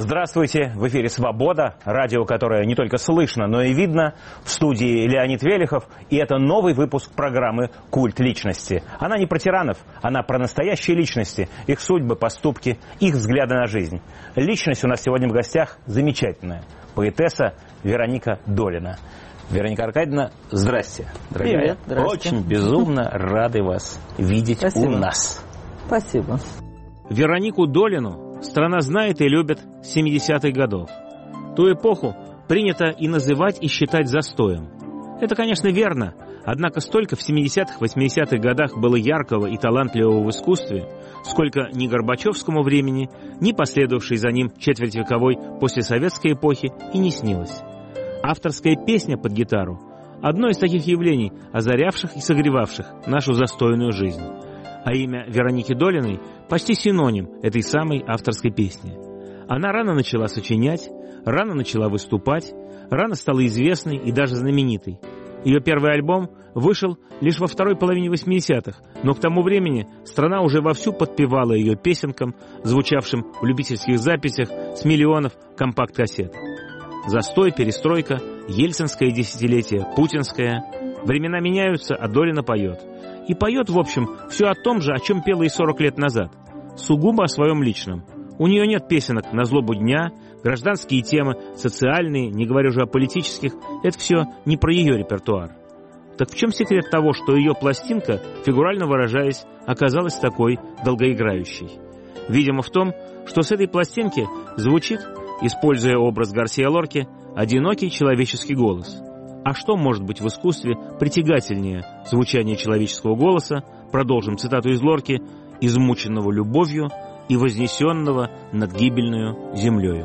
Здравствуйте, в эфире «Свобода», радио, которое не только слышно, но и видно. В студии Леонид Велихов, и это новый выпуск программы «Культ личности». Она не про тиранов, она про настоящие личности, их судьбы, поступки, их взгляды на жизнь. Личность у нас сегодня в гостях замечательная, поэтесса Вероника Долина. Вероника Аркадьевна, здрасте, дорогая. Привет, здрасте. Очень безумно рады вас видеть. Спасибо. У нас. Спасибо. Веронику Долину страна знает и любит с 70-х годов. Ту эпоху принято и называть, и считать застоем. Это, конечно, верно, однако столько в 70-х, 80-х годах было яркого и талантливого в искусстве, сколько ни Горбачевскому времени, ни последовавшей за ним четвертьвековой послесоветской эпохи и не снилось. Авторская песня под гитару – одно из таких явлений, озарявших и согревавших нашу застойную жизнь. А имя Вероники Долиной почти синоним этой самой авторской песни. Она рано начала сочинять, рано начала выступать, рано стала известной и даже знаменитой. Ее первый альбом вышел лишь во второй половине 80-х, но к тому времени страна уже вовсю подпевала ее песенкам, звучавшим в любительских записях с миллионов компакт-кассет. Застой, перестройка, ельцинское десятилетие, путинское. Времена меняются, а Долина поет. И поет, в общем, все о том же, о чем пела и 40 лет назад. Сугубо о своем личном. У нее нет песенок на злобу дня, гражданские темы, социальные, не говоря уже о политических. Это все не про ее репертуар. Так в чем секрет того, что ее пластинка, фигурально выражаясь, оказалась такой долгоиграющей? Видимо, в том, что с этой пластинки звучит, используя образ Гарсиа Лорки, одинокий человеческий голос. А что может быть в искусстве притягательнее звучания человеческого голоса, продолжим цитату из Лорки, измученного любовью и вознесенного над гибельную землею?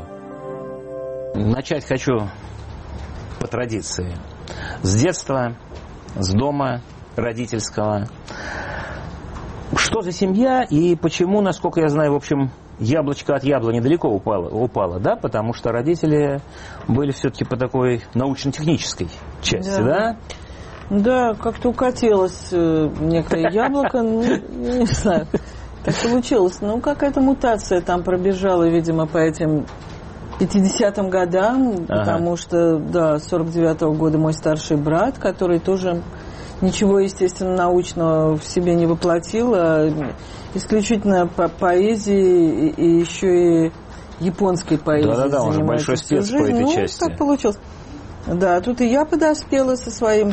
Начать хочу по традиции. С детства, с дома родительского. Что за семья и почему, насколько я знаю, в общем, яблочко от яблони далеко упало, да? Потому что родители были все-таки по такой научно-технической части, да? Да, как-то укатилось некое яблоко, не знаю, так получилось. Ну, какая-то мутация там пробежала, видимо, по этим 50-м годам, потому что, да, с 49-го года мой старший брат, который тоже ничего, естественно, научного в себе не воплотил, а исключительно по поэзии и еще и японской поэзией. Да-да-да, он же большой спец по этой части. Так получилось. Да, тут и я подоспела со своим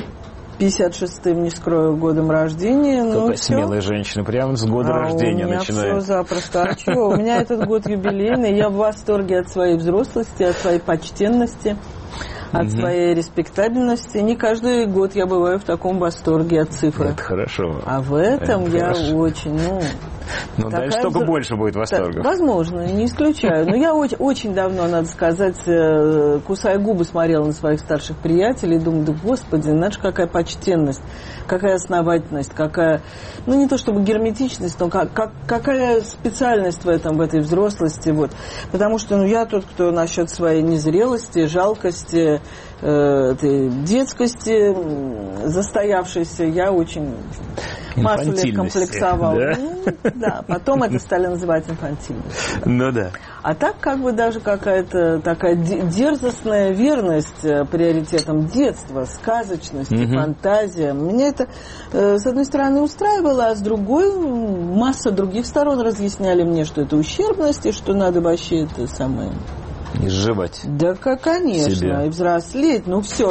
56-м, не скрою, годом рождения. Какая смелая женщина, прямо с года рождения начинает. У меня все запросто. А чего? У меня этот год юбилейный, я в восторге от своей взрослости, от своей почтенности, от своей респектабельности. Не каждый год я бываю в таком восторге от цифр. Это хорошо. А в этом я очень, Ну, дальше только больше будет восторгов. Возможно, не исключаю. Но я очень давно, надо сказать, кусая губы, смотрела на своих старших приятелей и думаю, да господи, знаешь, какая почтенность, какая основательность, какая, ну не то чтобы герметичность, но какая специальность в этой взрослости. Вот. Потому что я тот, кто насчет своей незрелости, жалкости, этой детскости застоявшейся, я очень массу лет комплексовал. Да? Да, потом это стали называть инфантильностью. Ну да. А так как бы даже какая-то такая дерзостная верность приоритетам детства, сказочности, фантазия. Меня это, с одной стороны, устраивало, а с другой масса других сторон разъясняли мне, что это ущербность, и что надо вообще это самое... Изживать. Да, конечно, себе. И взрослеть, ну все.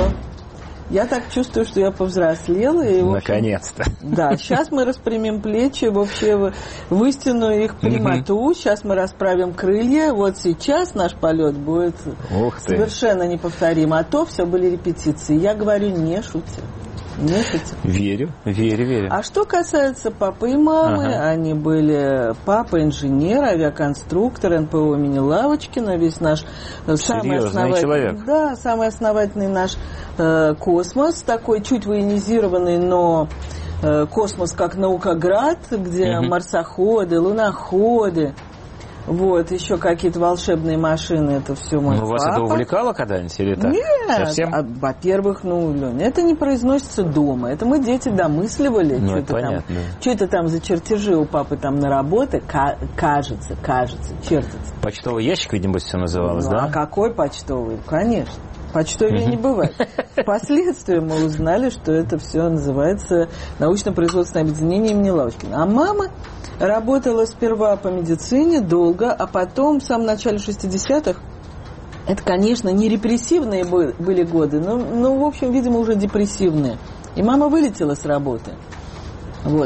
Я так чувствую, что я повзрослела. И, в общем, наконец-то. Да, сейчас мы распрямим плечи вообще в истинную их прямоту. Сейчас мы расправим крылья. Вот сейчас наш полет будет совершенно неповторим. А то все были репетиции. Я говорю, не шутя. Не шутя. Верю. А что касается папы и мамы, они были папа инженер, авиаконструктор, НПО имени Лавочкина, весь наш самый основательный наш космос, такой чуть военизированный, но космос как наукоград, где марсоходы, луноходы, Вот, еще какие-то волшебные машины, это все мой папа. Вас это увлекало когда-нибудь или так? Нет, совсем? Во-первых, Лёня, это не произносится дома, это мы, дети, домысливали, что это там за чертежи у папы там на работе, кажется, чертится. Почтовый ящик, видимо, все называлось, да? А какой почтовый? Конечно. Почтовый не бывает. Впоследствии мы узнали, что это все называется научно-производственное объединение имени Лавочкина. А мама работала сперва по медицине долго, а потом, в самом начале 60-х, это, конечно, не репрессивные были годы, но, в общем, видимо, уже депрессивные. И мама вылетела с работы. Вот,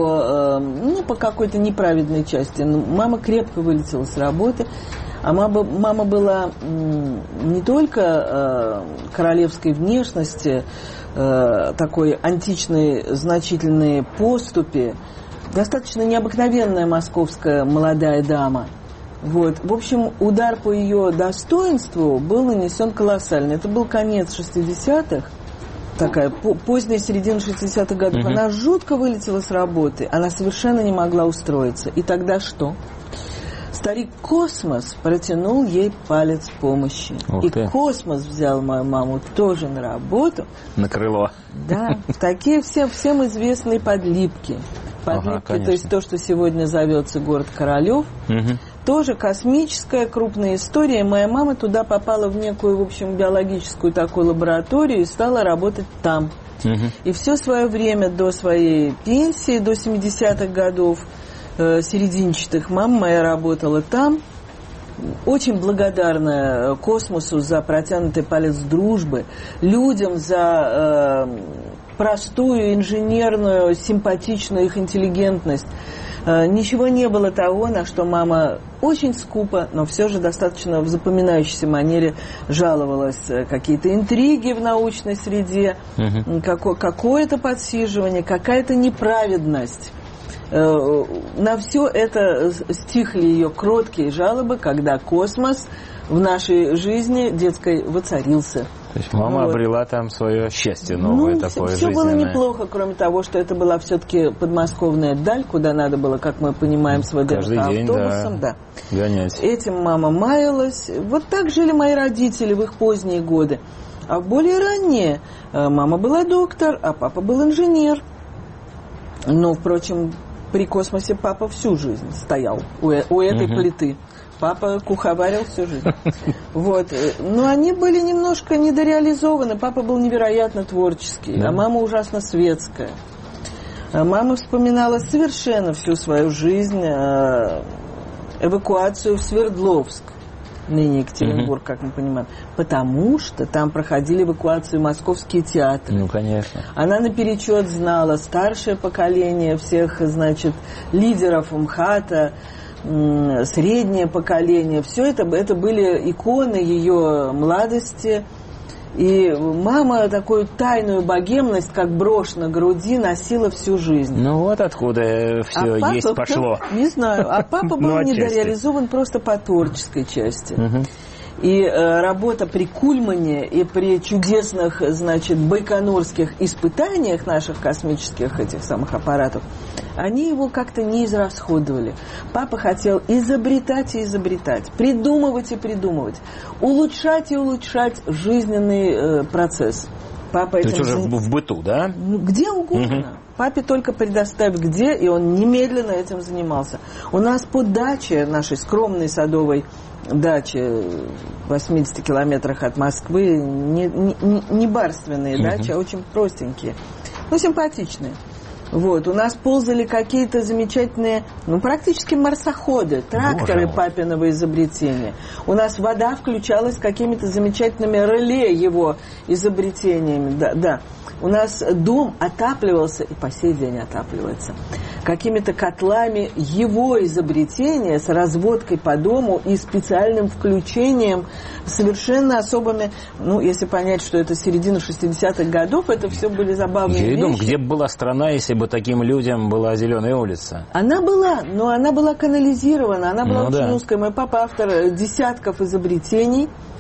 по какой-то неправедной части. Мама крепко вылетела с работы. А мама была не только королевской внешности, такой античной значительной поступи, достаточно необыкновенная московская молодая дама. Вот. В общем, удар по ее достоинству был нанесен колоссальный. Это был конец 60-х, такая поздняя середина 60-х годов. Она жутко вылетела с работы, она совершенно не могла устроиться. И тогда что? Старик Космос протянул ей палец помощи. И Космос взял мою маму тоже на работу. На крыло. Да, в такие всем известные подлипки. Подлипки, то есть то, что сегодня зовется город Королев. Тоже космическая крупная история. Моя мама туда попала в некую, в общем, биологическую такую лабораторию и стала работать там. И все свое время до своей пенсии, до 70-х годов, серединчатых, мама моя работала там. Очень благодарна Космосу за протянутый палец дружбы, людям за простую, инженерную, симпатичную их интеллигентность. Ничего не было того, на что мама очень скупо, но все же достаточно в запоминающейся манере жаловалась. Какие-то интриги в научной среде, какое-то подсиживание, какая-то неправедность. На все это стихли ее кроткие жалобы, когда Космос в нашей жизни детской воцарился. То есть мама обрела там свое счастье новое, такое все жизненное. Все было неплохо, кроме того, что это была все-таки подмосковная даль, куда надо было, как мы понимаем, с автобусом. Да. Гонять. Этим мама маялась. Вот так жили мои родители в их поздние годы. А в более ранние мама была доктор, а папа был инженер. Но, впрочем, при Космосе папа всю жизнь стоял у этой плиты. Папа куховарил всю жизнь. Вот. Но они были немножко недореализованы. Папа был невероятно творческий, а мама ужасно светская. Мама вспоминала совершенно всю свою жизнь эвакуацию в Свердловск, ныне Екатеринбург, как мы понимаем, потому что там проходили эвакуацию московские театры. Ну, конечно. Она наперечет знала старшее поколение всех, значит, лидеров МХАТа, среднее поколение. Все это были иконы ее молодости. И мама такую тайную богемность, как брошь на груди, носила всю жизнь. Ну вот откуда все есть пошло. Не знаю. А папа был недореализован просто по творческой части. И работа при Кульмане и при чудесных, значит, байконурских испытаниях наших космических этих самых аппаратов, они его как-то не израсходовали. Папа хотел изобретать и изобретать, придумывать и придумывать, улучшать и улучшать жизненный процесс. Папа этим... То есть уже в быту, да? Где угодно. Папе только предоставь где, и он немедленно этим занимался. У нас по даче, нашей скромной садовой даче в 80 километрах от Москвы, не барственные дачи, а очень простенькие, но симпатичные. Вот, у нас ползали какие-то замечательные, практически марсоходы, тракторы папиного изобретения. У нас вода включалась какими-то замечательными реле его изобретениями, да. У нас дом отапливался, и по сей день отапливается, какими-то котлами его изобретения с разводкой по дому и специальным включением, совершенно особыми, если понять, что это середина 60-х годов, это все были забавные вещи. Я думаю, где бы была страна, если бы таким людям была Зеленая улица? Она была, но она была канализирована, она была очень узкая. Мой папа автор десятков изобретений.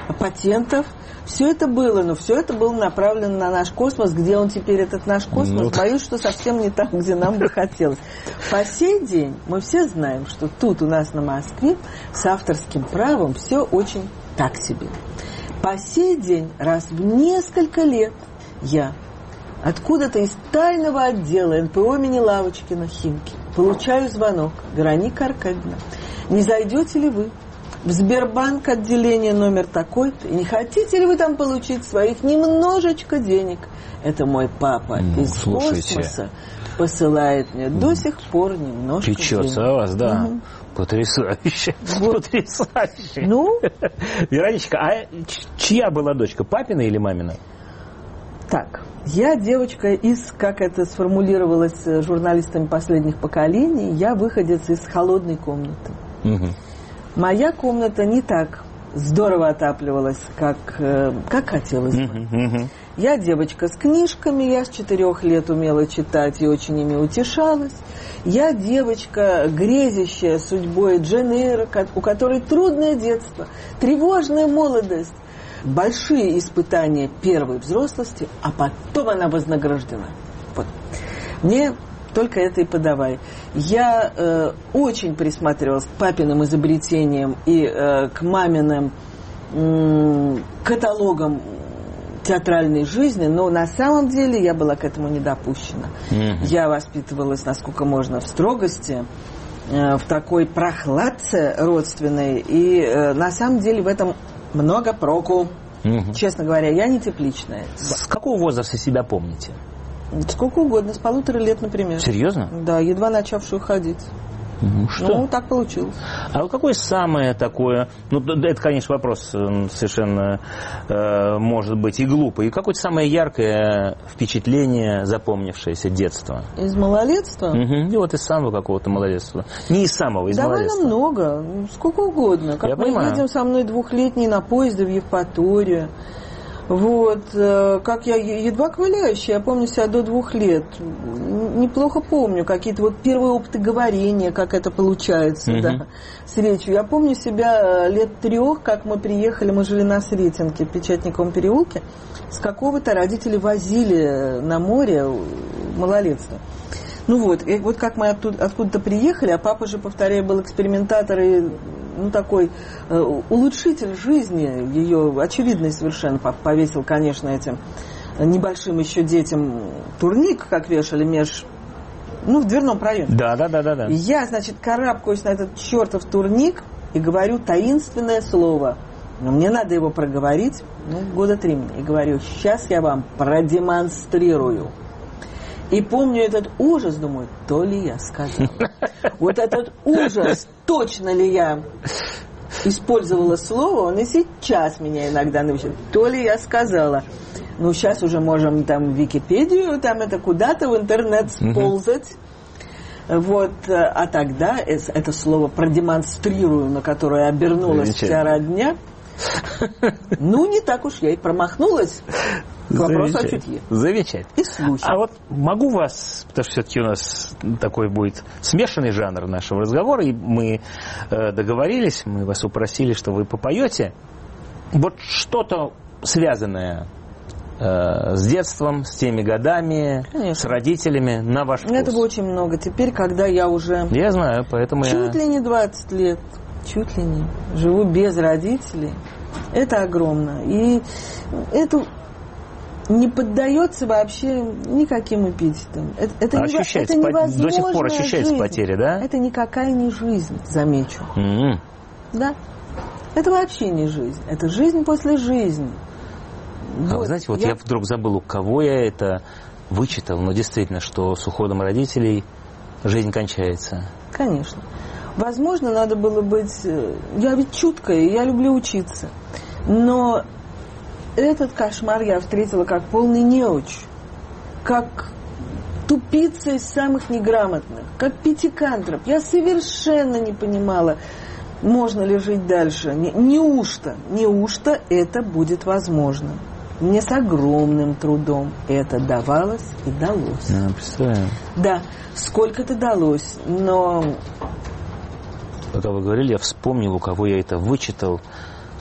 патентов. Все это было, но все это было направлено на наш космос. Где он теперь, этот наш космос? Боюсь, что совсем не там, где нам бы хотелось. По сей день мы все знаем, что тут у нас на Москве с авторским правом все очень так себе. По сей день раз в несколько лет я откуда-то из тайного отдела НПО имени Лавочкина, Химки, получаю звонок: Вероника Аркадьевна, не зайдете ли вы в Сбербанк отделение номер такой-то, и не хотите ли вы там получить своих немножечко денег? Это мой папа из космоса посылает мне до сих пор немножко Печется денег. о вас, да. Потрясающе. Вот. Потрясающе. Ну? Вероничка, а чья была дочка, папина или мамина? Так, я девочка из, как это сформулировалось журналистами последних поколений, я выходец из холодной комнаты. Угу. Моя комната не так здорово отапливалась, как хотелось бы. Я девочка с книжками, я с 4 лет умела читать и очень ими утешалась. Я девочка, грезящая судьбой Джейн Эйр, у которой трудное детство, тревожная молодость, большие испытания первой взрослости, а потом она вознаграждена. Вот. Мне только это и подавай. Я очень присматривалась к папиным изобретениям и к маминым каталогам театральной жизни, но на самом деле я была к этому не допущена. Я воспитывалась, насколько можно, в строгости, в такой прохладце родственной, и на самом деле в этом много проку. Честно говоря, я не тепличная. С какого возраста себя помните? Сколько угодно, с 1,5 лет, например. Серьезно? Да, едва начавшую ходить. Что? Ну, так получилось. А вот какое самое такое, ну, это, конечно, вопрос совершенно, может быть, и глупый. И какое-то самое яркое впечатление, запомнившееся детства? Из малолетства? И вот из самого какого-то малолетства. Не из самого, из малолетства. Довольно много, сколько угодно. Как Я мы понимаю. едем со мной 2-летний на поезде в Евпаторию. Вот, как я едва ковыляющая, я помню себя до 2 лет. Неплохо помню какие-то вот первые опыты говорения, как это получается, да, с речью. Я помню себя лет 3, как мы приехали, мы жили на Сретенке, в Печатниковом переулке, с какого-то родители возили на море малолетство. Ну вот, и вот как мы откуда-то приехали, а папа же, повторяю, был экспериментатор и, ну, такой улучшитель жизни, ее очевидный совершенно. Папа повесил, конечно, этим небольшим еще детям турник, как вешали, в дверном проеме. Да. И я, значит, карабкаюсь на этот чертов турник и говорю таинственное слово. Но мне надо его проговорить, 3 года. И говорю: сейчас я вам продемонстрирую. И помню этот ужас, думаю, то ли я сказала. Вот этот ужас, точно ли я использовала слово, он и сейчас меня иногда навещает. То ли я сказала. Ну, сейчас уже можем там в Википедию, там это куда-то в интернет сползать. Вот, а тогда это слово продемонстрирую, на которое обернулась вся родня. Ну, не так уж я и промахнулась. К вопросу о чутье. Замечательно. И слушай. А вот могу вас, потому что все-таки у нас такой будет смешанный жанр нашего разговора, и мы договорились, мы вас упросили, что вы попоете. Вот что-то связанное с детством, с теми годами, конечно, с родителями, на ваш вкус. Этого очень много. Теперь, когда я уже... Я знаю, поэтому чуть ли не 20 лет, чуть ли не, живу без родителей, это огромно. И это не поддается вообще никаким эпитетам. Это ощущается, это невозможная до сих пор ощущается жизнь. Потеря, да? Это никакая не жизнь, замечу. Да. Это вообще не жизнь. Это жизнь после жизни. А вы знаете, я вдруг забыл, у кого я это вычитал, но действительно, что с уходом родителей жизнь кончается. Конечно. Возможно, надо было быть... Я ведь чуткая, я люблю учиться. Но этот кошмар я встретила как полный неуч, как тупица из самых неграмотных, как пятикантроп. Я совершенно не понимала, можно ли жить дальше. Неужто это будет возможно? Мне с огромным трудом это давалось и далось. Представляю. Да, сколько-то далось, но... Пока вы говорили, я вспомнил, у кого я это вычитал.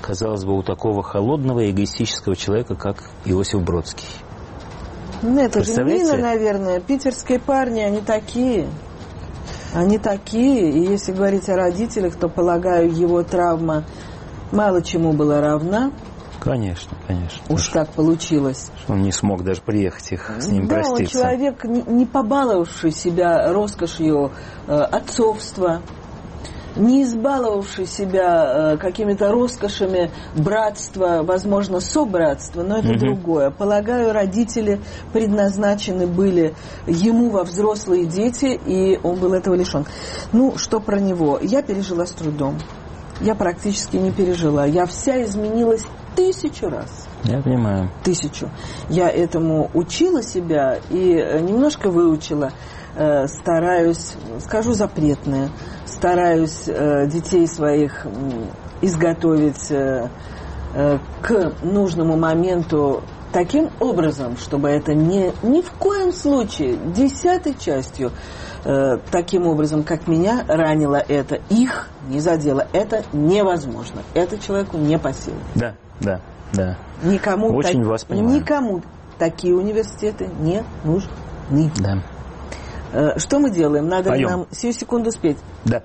казалось бы, у такого холодного и эгоистического человека, как Иосиф Бродский? Ну, это же Нина, наверное. Питерские парни, они такие. Они такие. И если говорить о родителях, то, полагаю, его травма мало чему была равна. Конечно, конечно. Уж так получилось. Он не смог даже приехать с ним да, проститься. Да, он человек, не побаловавший себя роскошью отцовства, не избаловавший себя какими-то роскошами братства, возможно, собратства, но это другое. Полагаю, родители предназначены были ему во взрослые дети, и он был этого лишен. Ну, что про него? Я пережила с трудом. Я практически не пережила. Я вся изменилась 1000 раз. Я понимаю. 1000. Я этому учила себя и немножко выучила. Стараюсь, скажу запретное, стараюсь детей своих изготовить к нужному моменту таким образом, чтобы это ни в коем случае 10-й частью таким образом, как меня ранило это, их не задело. Это невозможно. Это человеку не по силам. Да, да, да. Никому очень вас понимаю. Никому такие университеты не нужны. Да. Что мы делаем? Надо Поем. нам сию секунду спеть. Да.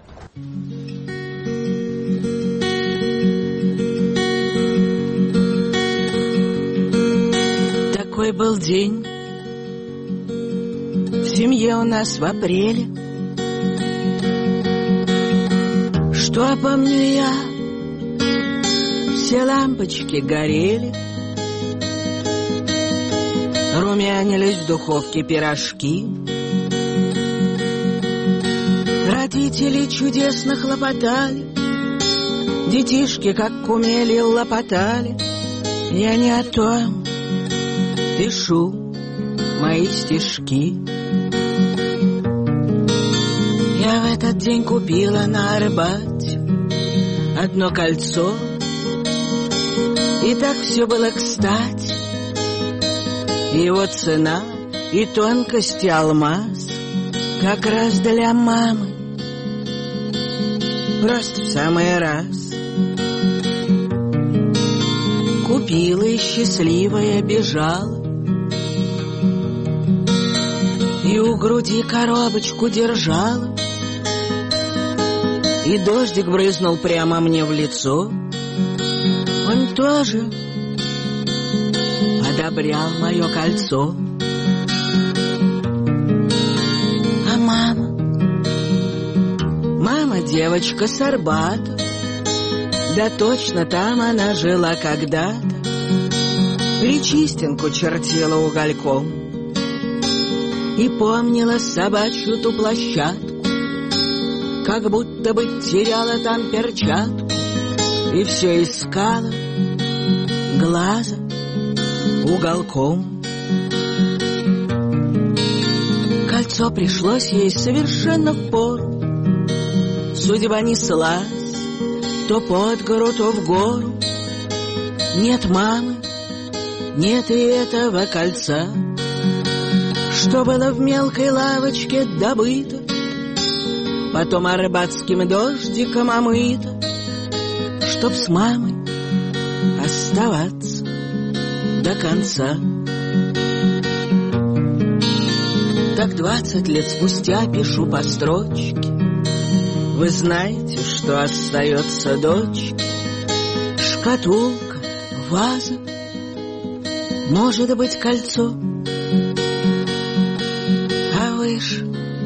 Такой был день в семье у нас в апреле, что помню я, все лампочки горели, румянились в духовке пирожки. Родители чудесно хлопотали, детишки как умели лопотали. Я не о том пишу мои стишки. Я в этот день купила на Арбате одно кольцо, и так все было кстати. Его цена и тонкость, и алмаз как раз для мамы, просто в самый раз. Купила и счастливая бежала, и у груди коробочку держала, и дождик брызнул прямо мне в лицо. Он тоже одобрял мое кольцо. А мама девочка с Арбата, да точно там она жила когда-то, Причистенку чертила угольком и помнила собачью ту площадку, как будто бы теряла там перчатку, и все искала глаза уголком. Кольцо пришлось ей совершенно впору, судьба неслась то под гору, то в гору. Нет мамы, нет и этого кольца, что было в мелкой лавочке добыто, потом арбатским дождиком омыто, чтоб с мамой оставаться до конца. Так 20 лет спустя пишу по строчке: вы знаете, что остается дочке? Шкатулка, ваза, может быть, кольцо. А вы ж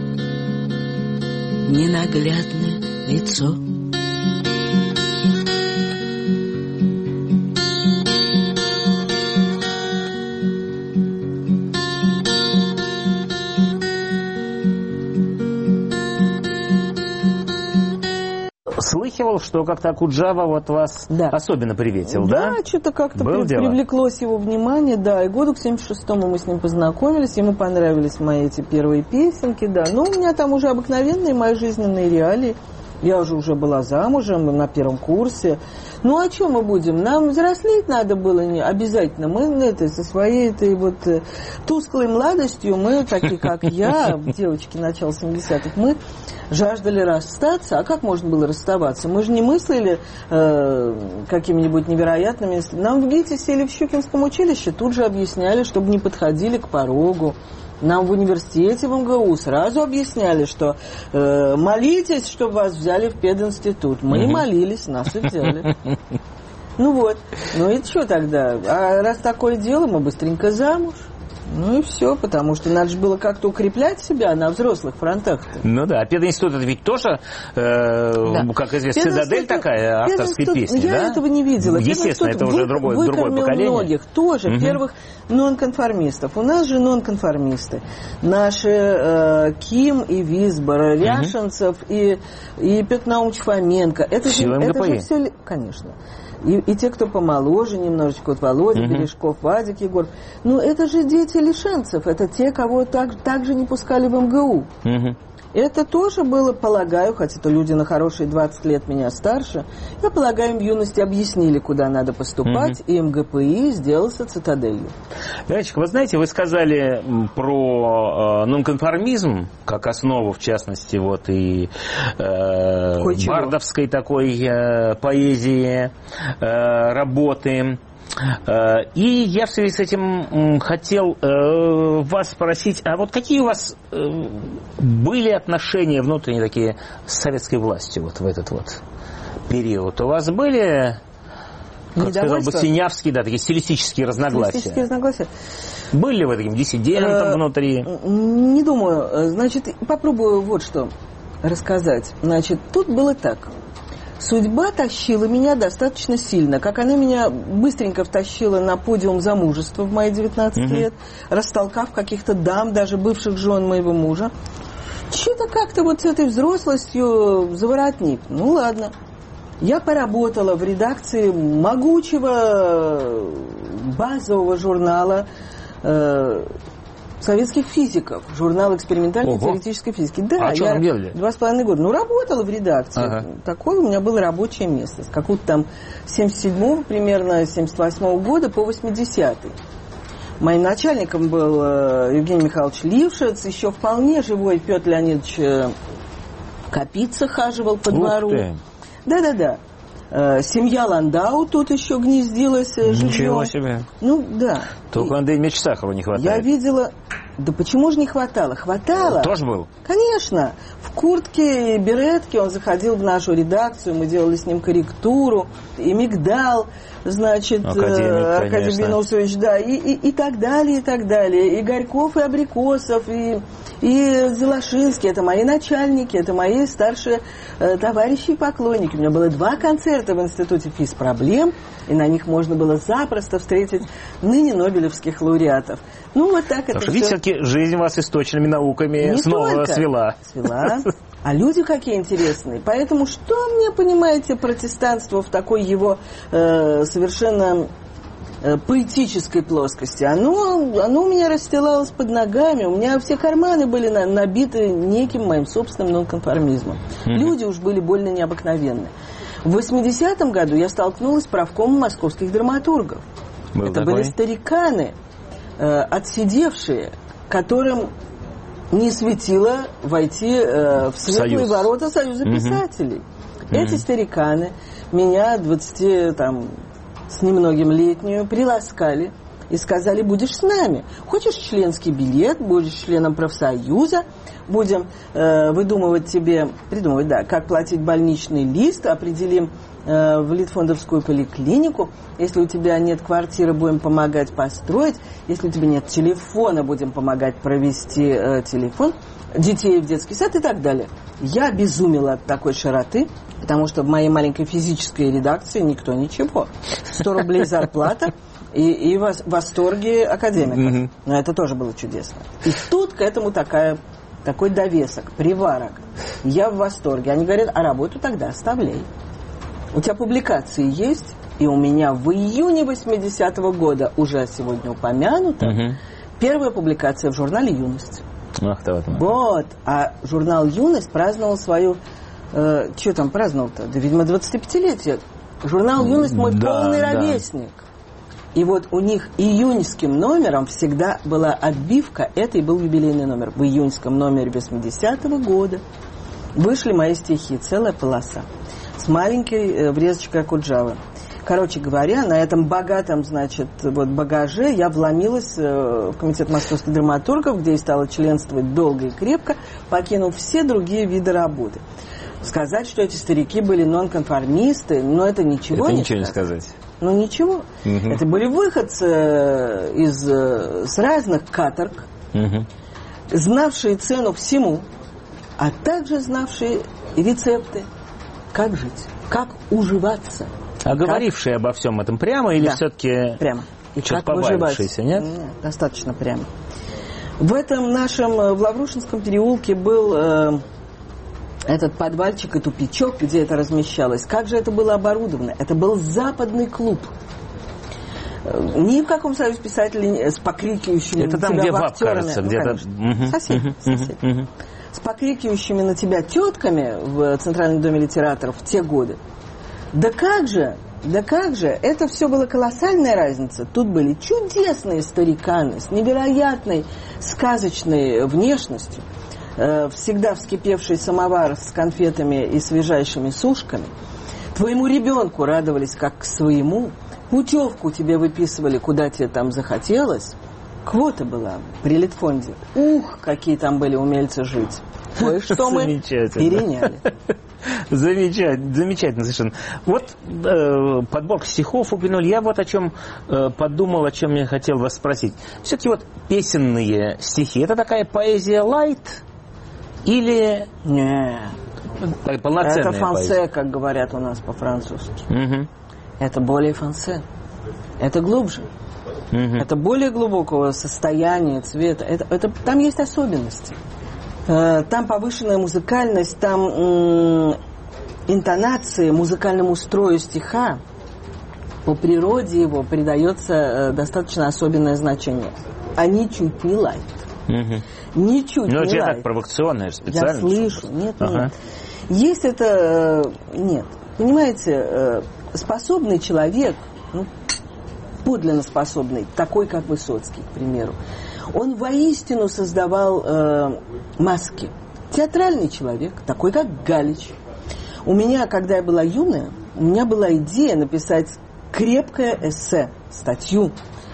ненаглядное лицо. Слыхивал, что как-то Окуджава вот вас особенно приветил, да? Да, что-то как-то привлеклось его внимание, да. И году к 76-му мы с ним познакомились, ему понравились мои эти первые песенки, да. Но у меня там уже обыкновенные мои жизненные реалии. Я уже была замужем на первом курсе. Ну, о чем мы будем? Нам взрослеть надо было не обязательно. Мы со своей этой вот тусклой младостью, мы, такие как я, девочки начала 70-х, мы жаждали расстаться. А как можно было расставаться? Мы же не мыслили какими-нибудь невероятными... Нам в ГИТИСе сели в Щукинском училище, тут же объясняли, чтобы не подходили к порогу. Нам в университете, в МГУ сразу объясняли, что молитесь, чтобы вас взяли в пединститут. Мы и молились, нас и взяли. Ну вот. Ну и что тогда? А раз такое дело, мы быстренько замуж. Ну и все, потому что надо же было как-то укреплять себя на взрослых фронтах-то. Ну да, а пединститут это ведь тоже, как известно, цитадель такая, авторской песни, я да? этого не видела. Естественно, это уже другое поколение. Многих тоже, первых нонконформистов. У нас же нонконформисты. Наши Ким и Висбор, Ряшенцев и Петр Наумович Фоменко. Это же все, конечно. И те, кто помоложе немножечко, вот Володя Бережков, Вадик Егоров. Ну, это же дети лишенцев, это те, кого также не пускали в МГУ. Это тоже было, полагаю, хотя это люди на хорошие 20 лет меня старше, я полагаю, им в юности объяснили, куда надо поступать, и МГПИ сделался цитаделью. Верочка, вы знаете, вы сказали про нонконформизм, как основу, в частности, вот и бардовской такой поэзии, работы. И я в связи с этим хотел вас спросить, а вот какие у вас были отношения внутренние такие с советской властью вот в этот вот период? У вас были, как сказал бы, Синявский, да, такие стилистические разногласия? Были ли вы таким диссидентом внутри? Не думаю. Значит, попробую вот что рассказать. Значит, тут было так. Судьба тащила меня достаточно сильно, как она меня быстренько втащила на подиум замужества в мои 19 лет, растолкав каких-то дам, даже бывших жен моего мужа. Что-то как-то вот с этой взрослостью заворотник. Ну ладно. Я поработала в редакции могучего базового журнала советских физиков, журнал экспериментальной теоретической физики. Да, а что там делали? 2,5 года. Ну, работала в редакции. Такое у меня было рабочее место. С какого-то там 77-го примерно, 78-го года по 80-й. Моим начальником был Евгений Михайлович Лившиц, еще вполне живой Петр Леонидович Капица хаживал по двору. Да-да-да. Семья Ландау тут еще гнездилась. Ничего себе. Ну, да. Только Андрея Ильича Сахарова не хватает. Я видела... Да почему же не хватало? Хватало. Тоже был? Конечно. В куртке и беретке он заходил в нашу редакцию, мы делали с ним корректуру. И Мигдал, значит, Аркадий Бенусович, да, и так далее, и так далее. И Горьков, и Абрикосов, и Зелашинский. Это мои начальники, это мои старшие товарищи и поклонники. У меня было 2 концерта в Институте физпроблем, и на них можно было запросто встретить ныне нобелевских лауреатов. Ну, вот так это все. Видите, все-таки жизнь вас источными науками не снова свела. А люди какие интересные. Поэтому что мне, понимаете, протестанство в такой его совершенно поэтической плоскости? Оно у меня расстилалось под ногами. У меня все карманы были набиты неким моим собственным нонконформизмом. Люди уж были больно необыкновенны. В 80-м году я столкнулась с правкомом московских драматургов. Это были стариканы, отсидевшие, которым не светило войти в светлые ворота Союза писателей. Эти стариканы меня 20 там с немногим летнюю приласкали и сказали: будешь с нами. Хочешь членский билет, будешь членом профсоюза, будем придумывать, как платить больничный лист, определим в Литфондовскую поликлинику. Если у тебя нет квартиры, будем помогать построить. Если у тебя нет телефона, будем помогать провести телефон, детей в детский сад и так далее. Я обезумела от такой широты, потому что в моей маленькой физической редакции никто ничего. 100 рублей зарплата и в восторге академиков. Но это тоже было чудесно. И тут к этому такой довесок, приварок. Я в восторге. Они говорят: а работу тогда оставляй. У тебя публикации есть? И у меня в июне 80-го года, уже сегодня упомянуто, первая публикация в журнале «Юность». Ах, да, вот. А журнал «Юность» праздновал свою Что там праздновал-то? Да, видимо, 25-летие. Журнал «Юность» мой полный ровесник. И вот у них июньским номером всегда была отбивка, это и был юбилейный номер. В июньском номере 80-го года вышли мои стихи, целая полоса, с маленькой врезочкой Акуджавы. Короче говоря, на этом богатом, значит, вот багаже я вломилась в комитет московских драматургов, где и стала членствовать долго и крепко, покинув все другие виды работы. Сказать, что эти старики были нонконформисты, но это ничего это не ничего сказать. не сказать. Ну, ничего. Это были выходцы с разных каторг, знавшие цену всему, а также знавшие рецепты, как жить, как уживаться. А говорившие обо всем этом прямо или все-таки прямо. И чуть как выживать? побаившиеся, нет? Нет, достаточно прямо. В этом нашем, в Лаврушинском переулке был этот подвальчик и тупичок, где это размещалось. Как же это было оборудовано? Это был западный клуб. Ни в каком союзе писателей с покрикивающими это на там, тебя где вахтерами. кажется, где-то... Сосед. С покрикивающими на тебя тетками в Центральном доме литераторов в те годы. Да как же, это все была колоссальная разница. Тут были чудесные стариканы с невероятной сказочной внешностью, всегда вскипевший самовар с конфетами и свежайшими сушками. Твоему ребенку радовались как к своему, путевку тебе выписывали, куда тебе там захотелось. Квота была при Литфонде. Ух, какие там были умельцы жить. Кое-что мы переняли. Замечательно совершенно. Вот подборка стихов упомянули. Я вот о чем подумал, о чем я хотел вас спросить. Все-таки вот песенные стихи, это такая поэзия лайт или... Нет. Полноценная это фансе, поэзия? как говорят у нас по-французски. Это более фансе. Это глубже. Это более глубокого состояния, цвета. Там есть особенности. Там повышенная музыкальность, там интонации, музыкальному строю стиха. По природе его придается достаточно особенное значение. Они чуть не лайт. Ничуть не лайт. Ну, это так провокационное специально. Я слышу. Нет. Есть это... Нет. Понимаете, способный человек, подлинно способный, такой, как Высоцкий, к примеру, он воистину создавал маски. Театральный человек, такой, как Галич. У меня, когда я была юная, у меня была идея написать крепкое эссе, статью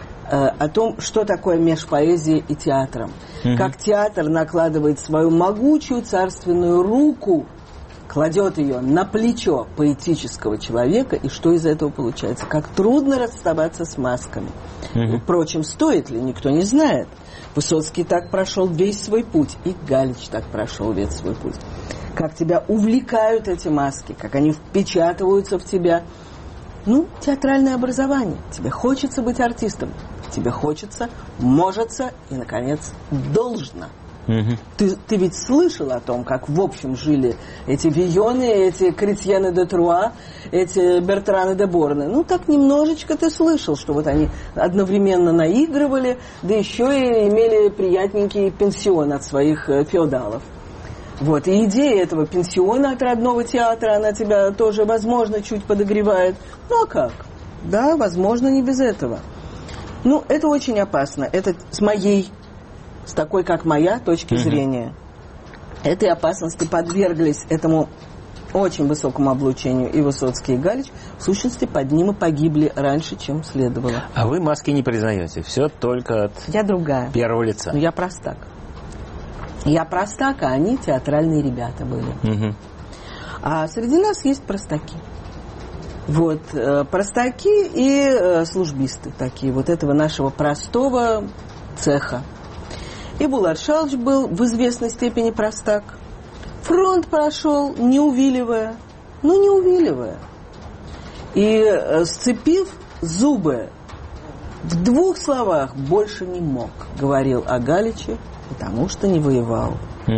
о том, что такое межпоэзией и театром. Как театр накладывает свою могучую царственную руку, кладет ее на плечо поэтического человека, и что из этого получается? Как трудно расставаться с масками. Впрочем, стоит ли, никто не знает. Высоцкий так прошел весь свой путь, и Галич так прошел весь свой путь. Как тебя увлекают эти маски, как они впечатываются в тебя. Театральное образование. Тебе хочется быть артистом. Тебе хочется, можется и, наконец, должно. Ты ведь слышал о том, как в общем жили эти Вийоны, эти Кретьены де Труа, эти Бертраны де Борны. Так немножечко ты слышал, что вот они одновременно наигрывали, да еще и имели приятненький пенсион от своих феодалов. Вот, и идея этого пенсиона от родного театра, она тебя тоже, возможно, чуть подогревает. А как? Да, возможно, не без этого. Это очень опасно. Это с такой, как моя, точки зрения. Этой опасности подверглись этому очень высокому облучению и Высоцкий, и Галич. В сущности, под ним и погибли раньше, чем следовало. А вы маски не признаете? Все только от Я другая. Первого лица. Я простак. Я простак, а они театральные ребята были. А среди нас есть простаки. Вот, простаки и службисты такие, вот этого нашего простого цеха. И Булат Шалыч был в известной степени простак. Фронт прошел, не увиливая. Не увиливая. И, сцепив зубы, в 2 словах больше не мог, говорил о Галиче, потому что не воевал.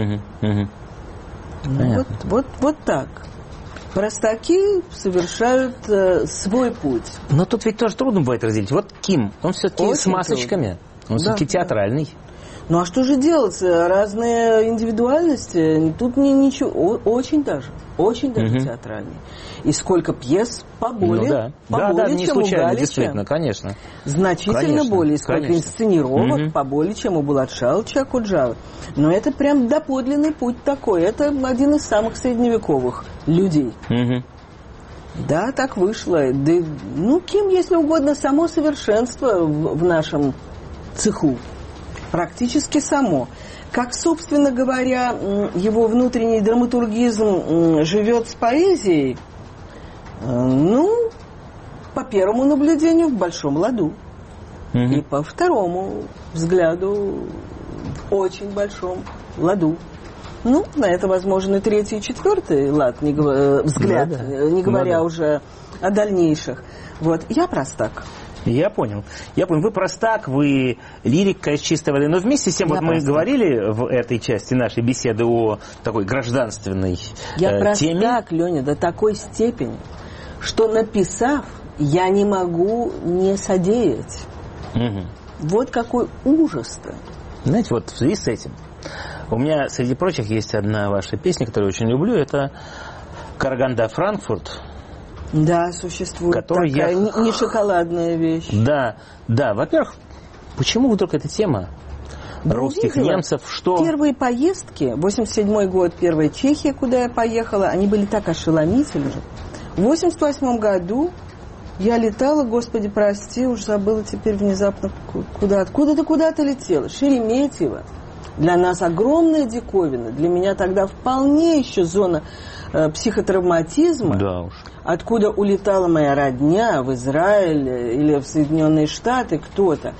Вот так. Простаки совершают свой путь. Но тут ведь тоже трудно бывает разделить. Вот Ким, он все-таки Очень с масочками. Трудно. Он все-таки театральный. Ну а что же делать? Разные индивидуальности. Тут ничего. Очень даже театральнее. И сколько пьес поболее, не чем случайно, у Галича. действительно, конечно. Значительно более. И сколько инсценировок поболее, чем у Булат-Шалыча Окуджавы. Но это прям доподлинный путь такой. Это один из самых средневековых людей. Да, так вышло. Да, кем, если угодно, само совершенство в нашем цеху. Практически само. Как, собственно говоря, его внутренний драматургизм живет с поэзией, по первому наблюдению в большом ладу. И по второму взгляду в очень большом ладу. На это возможен и третий, и четвертый лад, взгляд, не говоря уже о дальнейших. Вот, я простак. Я понял. Вы простак, вы лирика из чистой воды. Но вместе с тем, мы говорили в этой части нашей беседы о такой гражданственной теме. Я простак, теме. Леня, до такой степени, что написав, я не могу не содеять. Вот какой ужас-то. Знаете, в связи с этим, у меня, среди прочих, есть одна ваша песня, которую я очень люблю. Это «Караганда, Франкфурт». Да, существует такая не шоколадная вещь. Да. Во-первых, почему вдруг эта тема русских немцев? Что? Первые поездки, 87-й год, первая Чехия, куда я поехала, они были так ошеломительны. В 88-м году я летала, господи, прости, уж забыла теперь внезапно, куда-то летела. Шереметьево. Для нас огромная диковина. Для меня тогда вполне еще зона психотравматизма. Да уж. Откуда улетала моя родня в Израиль или в Соединенные Штаты, кто-то,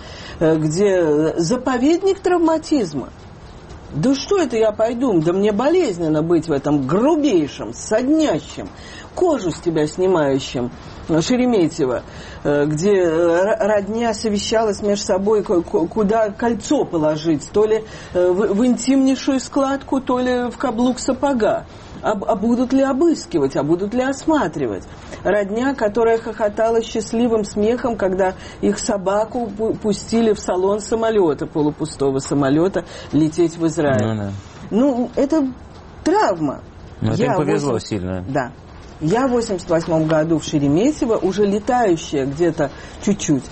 где заповедник травматизма. Да что это я пойду? Да мне болезненно быть в этом грубейшем, соднящем, кожу с тебя снимающем Шереметьево, где родня совещалась между собой, куда кольцо положить, то ли в интимнейшую складку, то ли в каблук сапога. А будут ли обыскивать, а будут ли осматривать? Родня, которая хохотала счастливым смехом, когда их собаку пустили в салон самолета, полупустого самолета, лететь в Израиль. Это травма. Это им повезло сильно. Да. Я в 88 году в Шереметьево, уже летающая где-то чуть-чуть,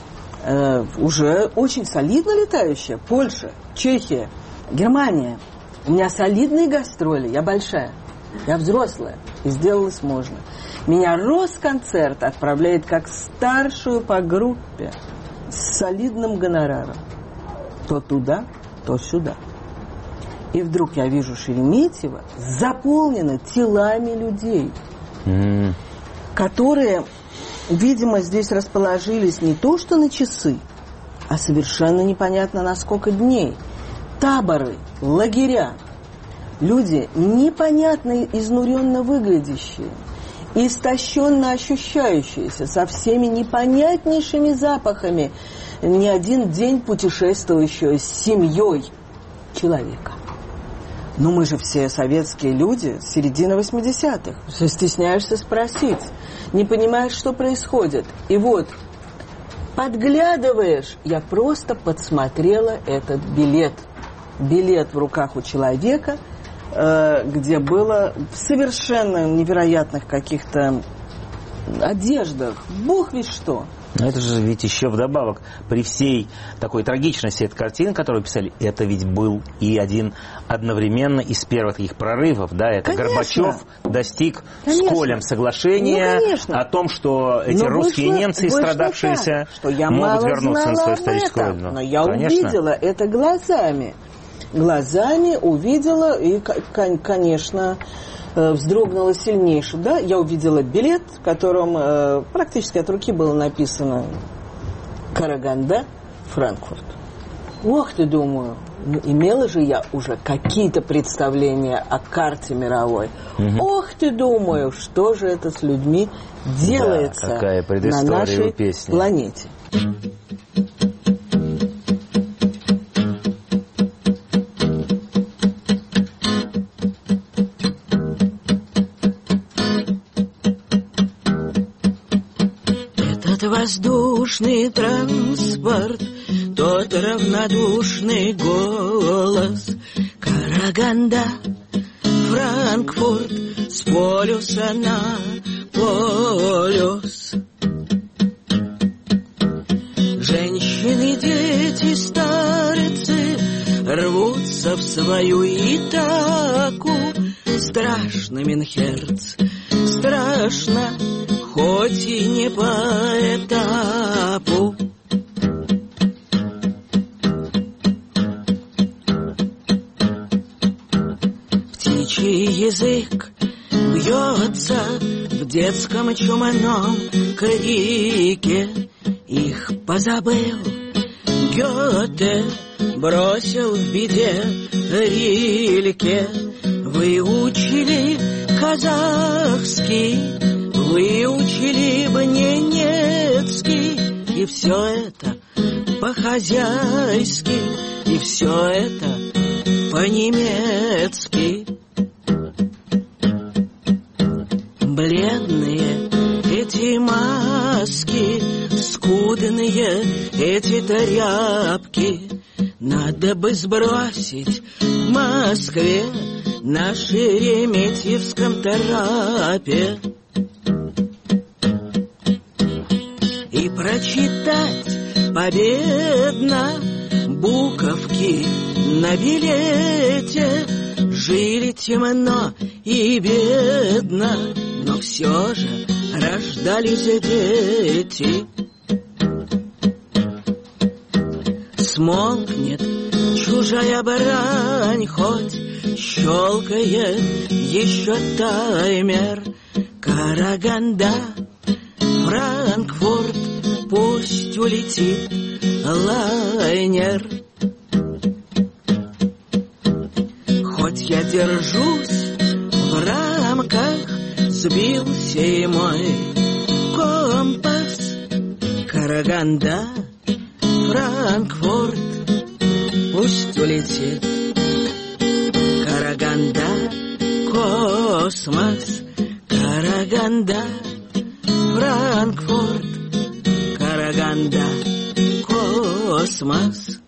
уже очень солидно летающая, Польша, Чехия, Германия. У меня солидные гастроли, я большая. Я взрослая, и сделалось можно. Меня Росконцерт отправляет как старшую по группе с солидным гонораром. То туда, то сюда. И вдруг я вижу Шереметьево заполнено телами людей, которые, видимо, здесь расположились не то что на часы, а совершенно непонятно на сколько дней. Таборы, лагеря. Люди, непонятно изнуренно выглядящие, истощенно ощущающиеся, со всеми непонятнейшими запахами, не один день путешествующего с семьей человека. Но мы же все советские люди, середина 80-х. Все стесняешься спросить, не понимаешь, что происходит. И вот, подглядываешь, я просто подсмотрела этот билет. Билет в руках у человека, где было в совершенно невероятных каких-то одеждах, бог ведь что. Но это же ведь еще вдобавок, при всей такой трагичности этой картины, которую писали, это ведь был и один одновременно из первых таких прорывов, да, это конечно. Горбачев достиг с Колем соглашения о том, что эти русские немцы, страдавшиеся, могут вернуться на свою историческую родину. Но я увидела это глазами. Глазами увидела и, конечно, вздрогнула сильнейше. Да? Я увидела билет, в котором практически от руки было написано «Караганда, Франкфурт». Ох ты, думаю, имела же я уже какие-то представления о карте мировой. Ох ты, думаю, что же это с людьми делается на нашей планете. Воздушный транспорт тот равнодушный голос. Караганда, Франкфурт, с полюса на полюс. Женщины, дети, старцы рвутся в свою Итаку. Страшно, Минхерц, страшно, хоть и не по этапу. Птичий язык бьется в детском чуманом крике. Их позабыл Гёте, бросил в беде Рильке. Выучили казахский, выучили бы немецкий, и все это по-хозяйски, и все это по-немецки. Бледные эти маски, скудные эти тряпки, надо бы сбросить в Москве на Шереметьевском трапе и прочитать победно буковки на билете. Жили темно и бедно, но все же рождались дети. Смолкнет чужая брань, хоть щелкает еще таймер. Караганда, Франкфурт, пусть улетит лайнер. Хоть я держусь в рамках, сбился и мой компас. Караганда, Франкфурт, пусть улетит. Караганда, космос. Караганда, Франкфурт. Караганда, космос.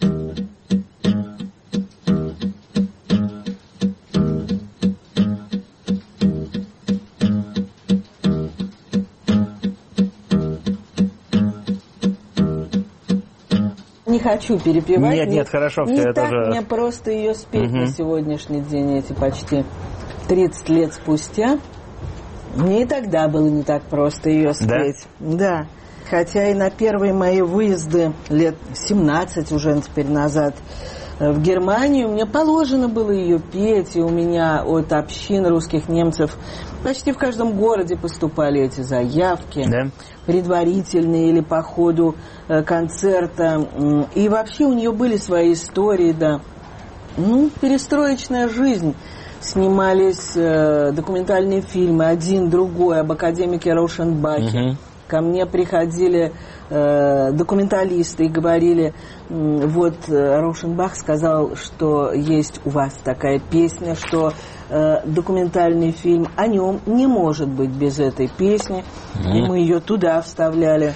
Не хочу перепевать. Нет, хорошо. Не это так же... мне просто ее спеть на сегодняшний день, эти почти 30 лет спустя. Мне и тогда было не так просто ее спеть. Да. Хотя и на первые мои выезды лет 17 уже теперь назад в Германию мне положено было ее петь, и у меня от общин русских немцев почти в каждом городе поступали эти заявки, предварительные или по ходу концерта. И вообще у нее были свои истории, да. Перестроечная жизнь. Снимались документальные фильмы, один, другой, об академике Раушенбахе. Ко мне приходили документалисты и говорили, вот Раушенбах сказал, что есть у вас такая песня, что документальный фильм о нем не может быть без этой песни. И мы ее туда вставляли.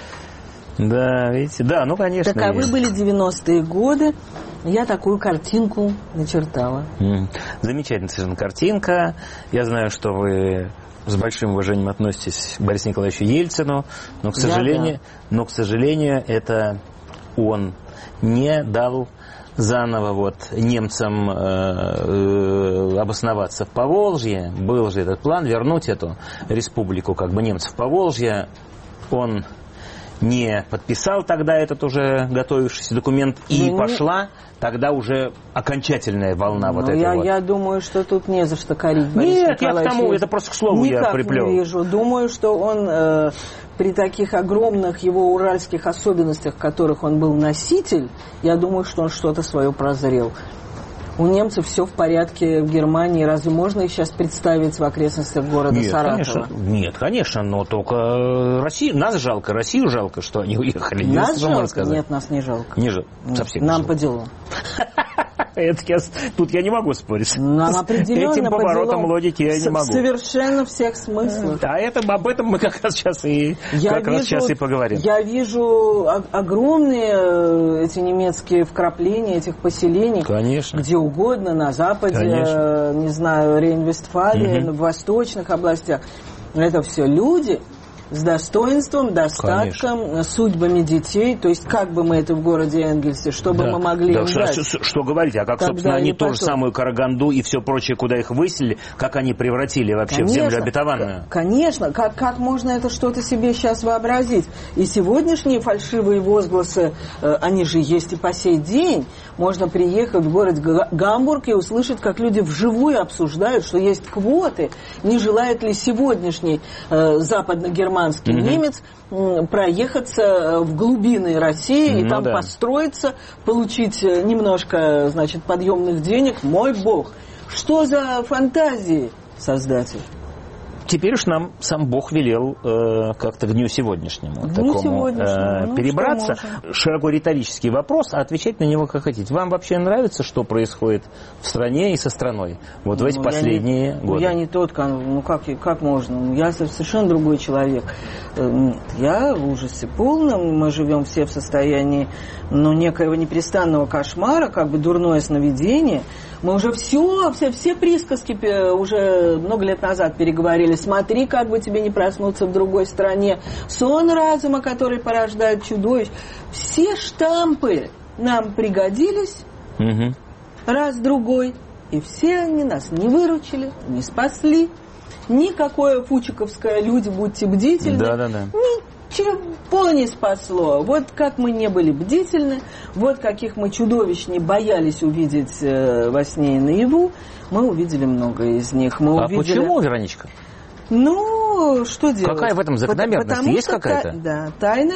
Да, видите, да, конечно. Таковы были 90-е годы. Я такую картинку начертала. Замечательная совершенно картинка. Я знаю, что вы с большим уважением относитесь к Борису Николаевичу Ельцину, но, к сожалению, это он не дал заново немцам обосноваться в Поволжье. Был же этот план вернуть эту республику немцев Поволжья. Он не подписал тогда этот уже готовившийся документ, и пошла тогда уже окончательная волна Я думаю, что тут не за что корить Бориса Николаевича. Нет, я к тому, это просто к слову я приплел. Не вижу. Думаю, что он при таких огромных его уральских особенностях, которых он был носитель, я думаю, что он что-то свое прозрел. У немцев все в порядке в Германии. Разве можно их сейчас представить в окрестностях города Саратова? Нет, конечно, но только Россию. Нас жалко, Россию жалко, что они уехали. Нас жалко? Нет, нас не жалко. Совсем нам по делу. Тут я не могу спорить. Нам определенно Этим поворотом по делам логики я не могу. Совершенно всех смыслов. А об этом мы как раз сейчас и поговорим. Я вижу огромные эти немецкие вкрапления этих поселений. Конечно. Где угодно, на Западе, Конечно. не знаю, Рейн-Вестфалии, в восточных областях. Это все люди с достоинством, достатком, конечно, судьбами детей. То есть, как бы мы это в городе Энгельсе, что бы мы могли им дать? Что говорить? А как, собственно, они ту же самую Караганду и все прочее, куда их выселили, как они превратили вообще в землю обетованную? Конечно. Как можно это что-то себе сейчас вообразить? И сегодняшние фальшивые возгласы, они же есть и по сей день. Можно приехать в город Гамбург и услышать, как люди вживую обсуждают, что есть квоты. Не желает ли сегодняшний западно-германский немец проехаться в глубины России и там построиться, получить немножко, значит, подъемных денег. Мой бог! Что за фантазии, создатель? Теперь уж нам сам Бог велел как-то к дню сегодняшнему перебраться. Широко риторический вопрос, а отвечать на него как хотите. Вам вообще нравится, что происходит в стране и со страной вот в эти последние годы? Я не тот, как можно? Я совершенно другой человек. Я в ужасе полном. Мы живем все в состоянии некоего непрестанного кошмара, как бы дурное сновидение. Мы уже все присказки уже много лет назад переговорили. Смотри, как бы тебе не проснуться в другой стране. Сон разума, который порождает чудовищ. Все штампы нам пригодились раз-другой. И все они нас не выручили, не спасли. Никакое фучиковское «люди, будьте бдительны». Ничего не спасло. Вот как мы не были бдительны, вот каких мы чудовищ не боялись увидеть во сне и наяву, мы увидели много из них. Почему, Вероничка? Что делать? Какая в этом закономерность? Есть какая-то? Да,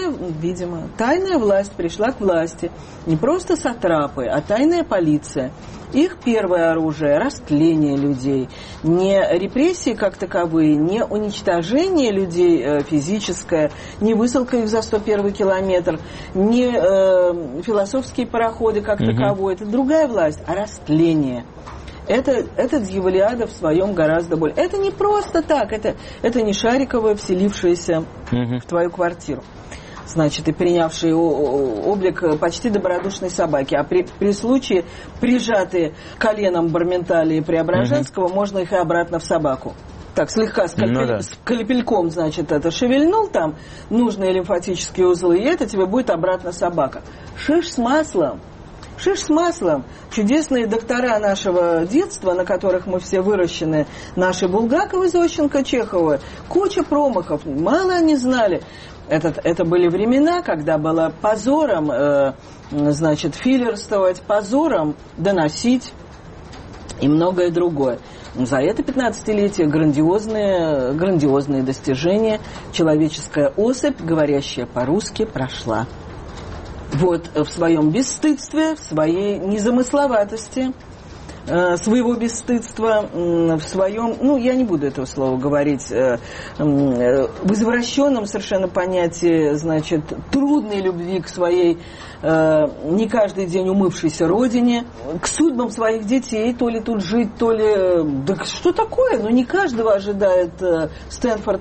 тайная власть пришла к власти. Не просто сатрапы, а тайная полиция. Их первое оружие – растление людей. Не репрессии как таковые, не уничтожение людей физическое, не высылка их за 101 километр, не философские пароходы как таковые. Это другая власть, а растление. Это дьяволиада в своем гораздо более. Это не просто так, это не Шариковая, вселившаяся в твою квартиру. Значит, и принявшие облик почти добродушной собаки. А при случае, прижатые коленом Барментали и Преображенского, можно их и обратно в собаку. Так, слегка скальпельком, значит, это шевельнул там нужные лимфатические узлы, и это тебе будет обратно собака. Шиш с маслом. Чудесные доктора нашего детства, на которых мы все выращены, наши Булгаковы, Зощенко, Чеховы, куча промахов, мало они знали. Это были времена, когда было позором, филлерствовать, позором доносить и многое другое. За это 15-летие грандиозные достижения. Человеческая особь, говорящая по-русски, прошла. Вот в своем бесстыдстве, в своей незамысловатости своего бесстыдства, в своем, я не буду этого слова говорить, в извращенном совершенно понятии, значит, трудной любви к своей не каждый день умывшейся родине, к судьбам своих детей, то ли тут жить, то ли... Да что такое? Не каждого ожидает Стэнфорд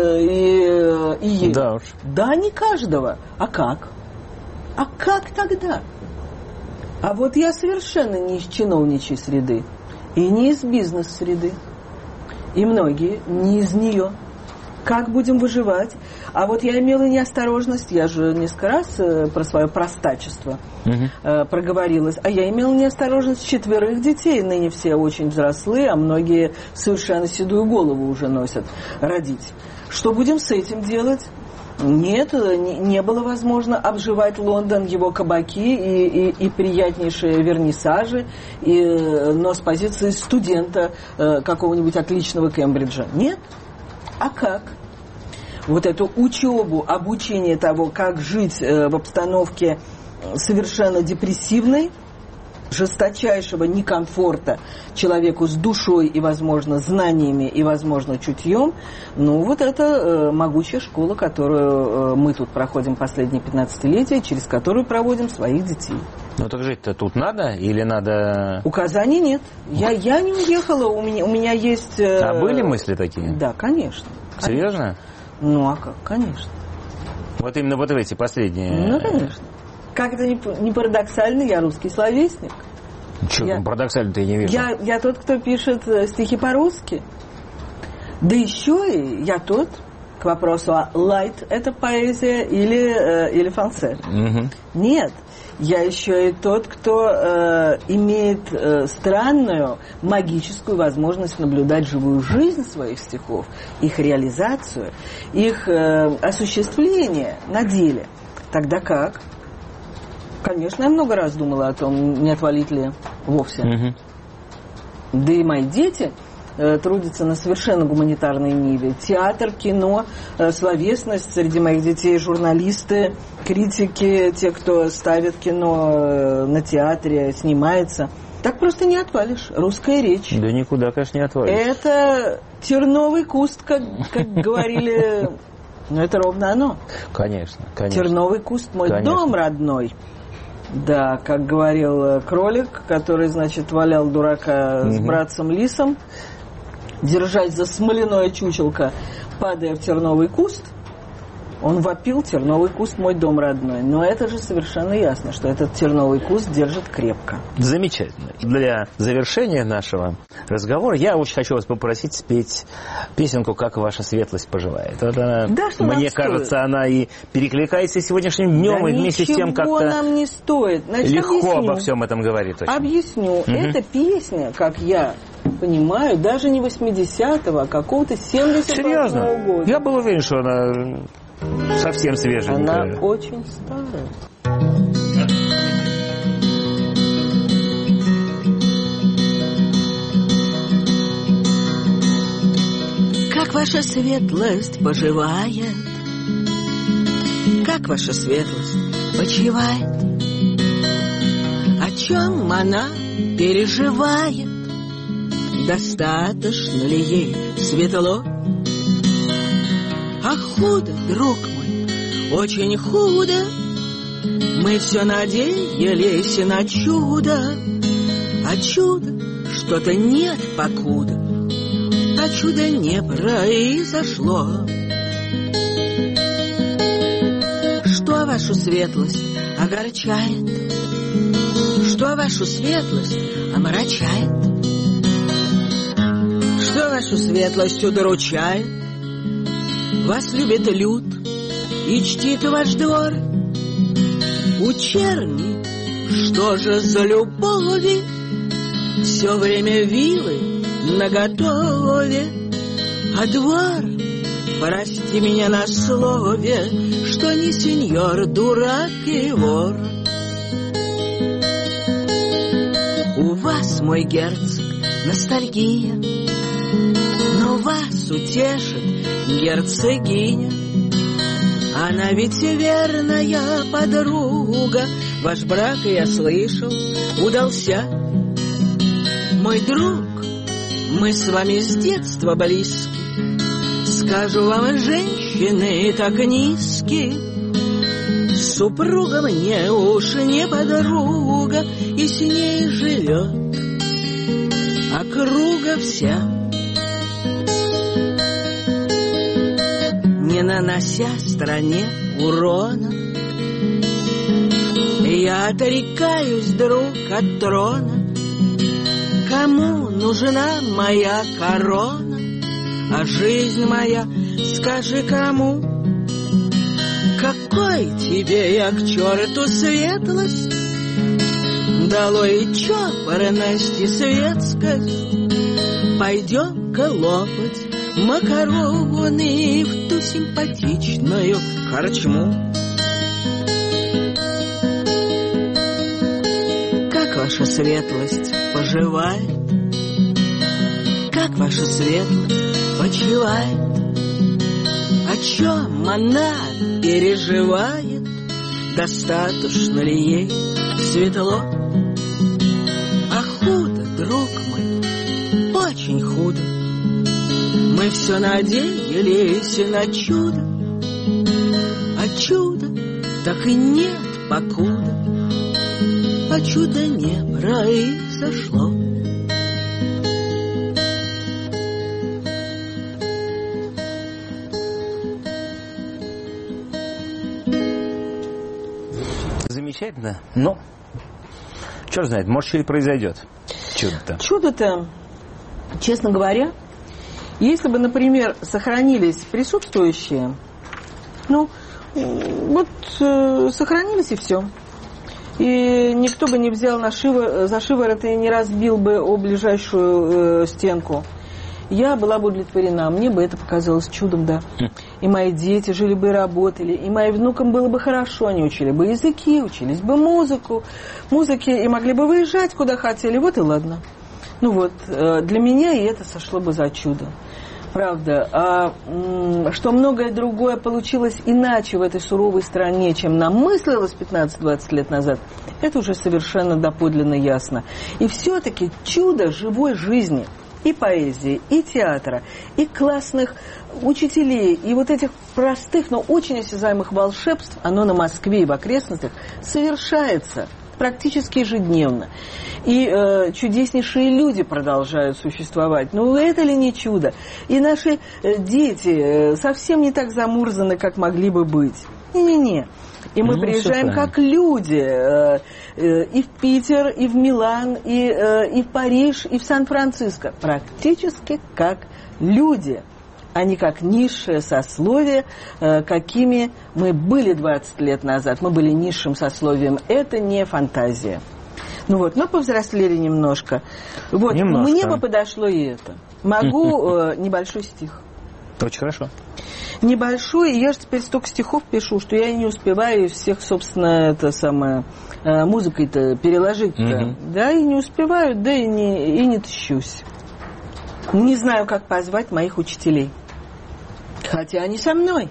и Ель. Да уж. Да, не каждого. А как? А как тогда? А вот я совершенно не из чиновничьей среды и не из бизнес-среды. И многие не из нее. Как будем выживать? А вот я имела неосторожность, я же несколько раз про свое простачество проговорилась, а я имела неосторожность 4 детей, ныне все очень взрослые, а многие совершенно седую голову уже носят, родить. Что будем с этим делать? Нет, не было возможно обживать Лондон, его кабаки и приятнейшие вернисажи, но с позиции студента какого-нибудь отличного Кембриджа. Нет? А как? Вот эту учебу, обучение того, как жить в обстановке совершенно депрессивной, жесточайшего некомфорта человеку с душой и, возможно, знаниями и, возможно, чутьем, ну, вот это могучая школа, которую мы тут проходим последние 15-летия, через которую проводим своих детей. Ну, так жить-то тут надо или надо... Указаний нет. Я не уехала, у меня есть... А были мысли такие? Да, конечно. Серьезно? Ну, а как? Конечно. Вот именно вот эти последние... Ну, конечно. Как это не парадоксально, я русский словесник. Чего парадоксально-то я не вижу? Я тот, кто пишет стихи по-русски. Да еще и я тот, к вопросу, а лайт это поэзия или фальцет? Угу. Нет. Я еще и тот, кто имеет странную магическую возможность наблюдать живую жизнь своих стихов, их реализацию, их осуществление на деле. Тогда как? Конечно, я много раз думала о том, не отвалить ли вовсе. Угу. Да и мои дети трудятся на совершенно гуманитарной ниве. Театр, кино, словесность. Среди моих детей журналисты, критики, те, кто ставит кино на театре, снимается. Так просто не отвалишь. Русская речь. Да никуда, конечно, не отвалишь. Это терновый куст, как говорили... Но это ровно оно. Конечно. Терновый куст, мой дом родной. Да, как говорил кролик, который, значит, валял дурака с братцем лисом, держась за смоляное чучелко, падая в терновый куст, он вопил: терновый куст мой дом родной. Но это же совершенно ясно, что этот терновый куст держит крепко. Замечательно. Для завершения нашего разговора я очень хочу вас попросить спеть песенку «Как ваша светлость поживает». Вот она, да, что мне кажется, она и перекликается с сегодняшним днем, да, и вместе с тем как-то нам не стоит. Значит, легко объясню. обо всем этом говорит. Очень. Объясню. Эта песня, как я понимаю, даже не 80-го, а какого-то 78-го года. Я был уверен, что она совсем свеженькая. Она очень старая. Как ваша светлость поживает, как ваша светлость почивает, о чем она переживает, достаточно ли ей светло? А худо, друг мой, очень худо, мы все надеялись на чудо, а чудо что-то нет покуда, а чудо не произошло. Что вашу светлость огорчает, что вашу светлость омрачает, что вашу светлость удручает? Вас любит люд и чтит ваш двор. У черни, что же за любови, все время вилы наготове. А двор, прости меня на слове, что не сеньор, дурак и вор. У вас, мой герцог, ностальгия, но вас утешит герцогиня. Она ведь верная подруга, ваш брак, я слышал, удался. Мой друг, мы с вами с детства близки, скажу вам, женщины так низки. Супруга мне уж не подруга, и с ней живет округа вся. Не нанося стране урона, я отрекаюсь, друг, от трона. Кому нужна моя корона, а жизнь моя, скажи, кому? Какой тебе я к черту светлость, долой чопорность и светскость. Пойдем-ка лопать макароны в ту симпатичную корчму. Как ваша светлость поживает, как ваша светлость почивает, о чем она переживает, достаточно ли ей светло? друг мой, очень худо. Мы все надеялись на чудо, а чуда так и нет покуда, а чудо не произошло. Замечательно, но черт знает, может, что и произойдет. Чудо-то. Чудо-то, честно говоря, если бы, например, сохранились присутствующие, сохранились и все. И никто бы не взял за шиворот и не разбил бы о ближайшую стенку. Я была бы удовлетворена, мне бы это показалось чудом, да. И мои дети жили бы и работали, и моим внукам было бы хорошо, они учили бы языки, учились бы музыке, и могли бы выезжать куда хотели, вот и ладно. Для меня и это сошло бы за чудо. Правда. А что многое другое получилось иначе в этой суровой стране, чем нам мыслилось 15-20 лет назад, это уже совершенно доподлинно ясно. И все-таки чудо живой жизни, и поэзии, и театра, и классных учителей, и вот этих простых, но очень осязаемых волшебств, оно на Москве и в окрестностях совершается практически ежедневно. И чудеснейшие люди продолжают существовать. Это ли не чудо? И наши дети совсем не так замурзаны, как могли бы быть. Не-не-не. И мы приезжаем как люди и в Питер, и в Милан, и в Париж, и в Сан-Франциско. Практически как люди, а не как низшее сословие, какими мы были 20 лет назад. Мы были низшим сословием. Это не фантазия. Но повзрослели немножко. Мне бы подошло и это. Могу небольшой стих. Очень хорошо. Небольшой, и я же теперь столько стихов пишу, что я не успеваю всех, собственно, музыкой-то переложить-то. Да, и не успеваю, да и не тащусь. Не знаю, как позвать моих учителей. Хотя они со мной.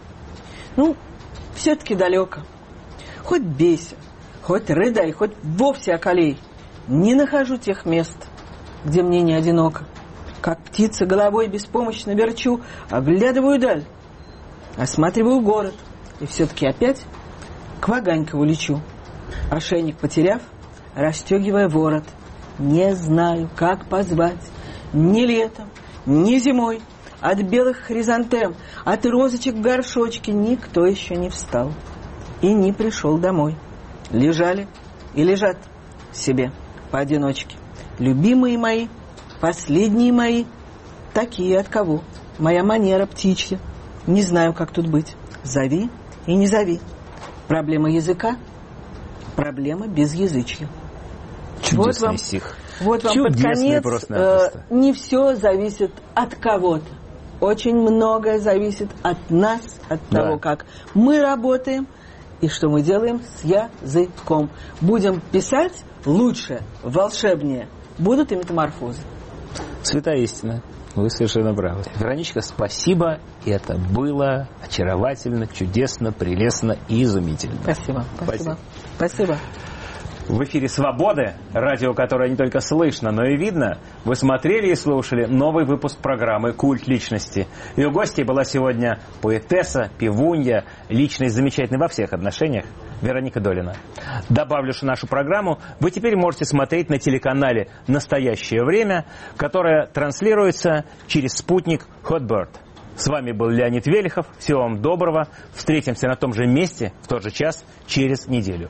Все-таки далеко. Хоть бейся, хоть рыдай, хоть вовсе околей. Не нахожу тех мест, где мне не одиноко. Как птица головой беспомощно верчу, оглядываю даль, осматриваю город, и все-таки опять к Ваганькову лечу. Ошейник потеряв, расстегивая ворот, не знаю, как позвать ни летом, ни зимой. От белых хризантем, от розочек в горшочке никто еще не встал и не пришел домой. Лежали и лежат себе поодиночке. Любимые мои, последние мои, такие от кого? Моя манера птичья. Не знаю, как тут быть. Зови и не зови. Проблема языка, проблема безязычья. Чудесный стих. Вот вам под конец. Не все зависит от кого-то. Очень многое зависит от нас, от того, как мы работаем и что мы делаем с языком. Будем писать лучше, волшебнее. Будут и метаморфозы. Святая истина. Вы совершенно правы. Вероничка, спасибо. Это было очаровательно, чудесно, прелестно и изумительно. Спасибо. В эфире «Свободы», радио, которое не только слышно, но и видно. Вы смотрели и слушали новый выпуск программы «Культ личности». Ее гостьей была сегодня поэтесса, певунья, личность замечательная во всех отношениях, Вероника Долина. Добавлю, что нашу программу вы теперь можете смотреть на телеканале «Настоящее время», которое транслируется через спутник Hotbird. С вами был Леонид Велихов. Всего вам доброго. Встретимся на том же месте в тот же час через неделю.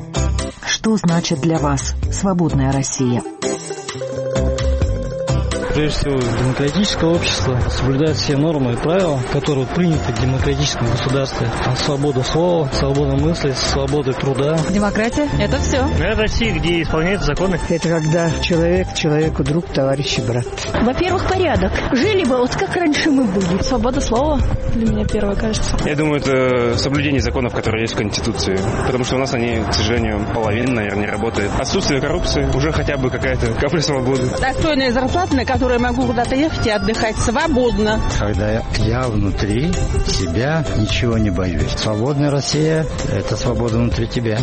Что значит для вас свободная Россия? прежде всего, демократическое общество соблюдает все нормы и правила, которые приняты в демократическом государстве. Свобода слова, свобода мысли, свобода труда. Демократия – это все. Это Россия, где исполняются законы. Это когда человек человеку друг, товарищ и брат. Во-первых, порядок. Жили бы вот как раньше мы были. Свобода слова для меня первое, кажется. Я думаю, это соблюдение законов, которые есть в Конституции. Потому что у нас они, к сожалению, половина, наверное, не работает. Отсутствие коррупции, уже хотя бы какая-то капля свободы. Достойная зарплата, на которую я могу куда-то ехать и отдыхать свободно. Когда я внутри себя ничего не боюсь. Свободная Россия – это свобода внутри тебя.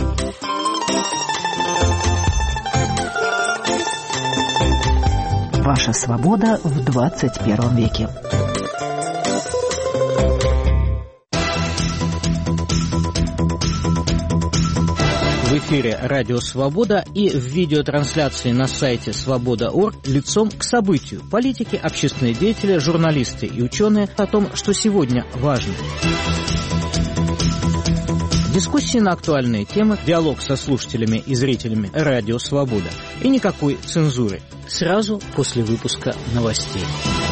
Ваша свобода в 21 веке. В эфире «Радио Свобода» и в видеотрансляции на сайте свобода.орг лицом к событию. Политики, общественные деятели, журналисты и ученые о том, что сегодня важно. Дискуссии на актуальные темы, диалог со слушателями и зрителями «Радио Свобода». И никакой цензуры. Сразу после выпуска новостей.